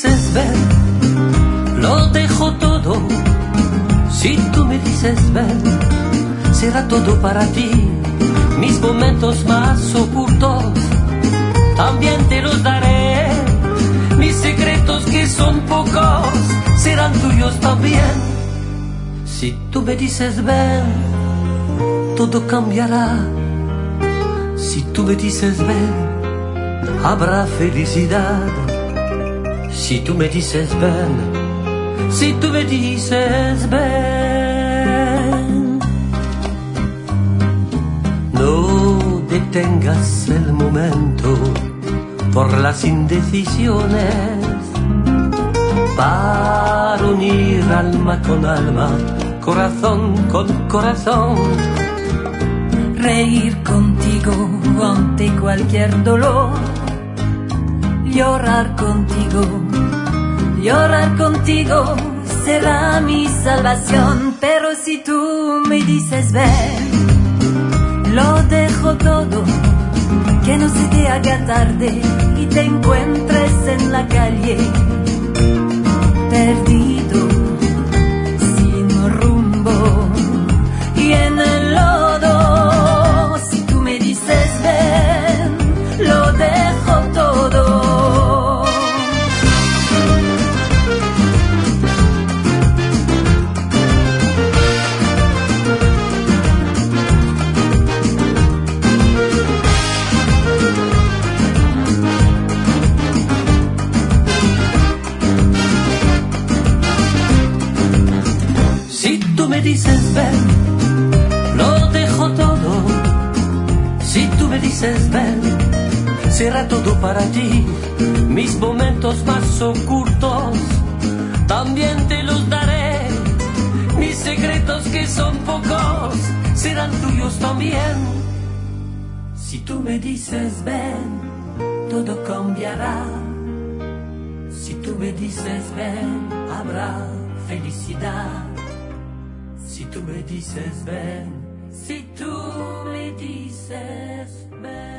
dices ven, lo dejo todo. Si tú me dices ven, será todo para ti. Mis momentos más ocultos también te los daré. Mis secretos que son pocos serán tuyos también. Si tú me dices ven, todo cambiará. Si tú me dices ven, habrá felicidad. Si tú me dices ven, si tú me dices ven. No detengas el momento por las indecisiones, para unir alma con alma, corazón con corazón. Reír contigo ante cualquier dolor, llorar contigo será mi salvación. Pero si tú me dices ven, lo dejo todo, que no se te haga tarde y te encuentres en la calle, perdido, sin rumbo y en el lodo. Si tú me dices ven, lo dejo todo. Si tú me dices ven, lo dejo todo. Si tú me dices ven, será todo para ti. Mis momentos más ocultos también te los daré. Mis secretos que son pocos serán tuyos también. Si tú me dices ven, todo cambiará. Si tú me dices ven, habrá felicidad. Si tú me dices ven, si tú me dices ven.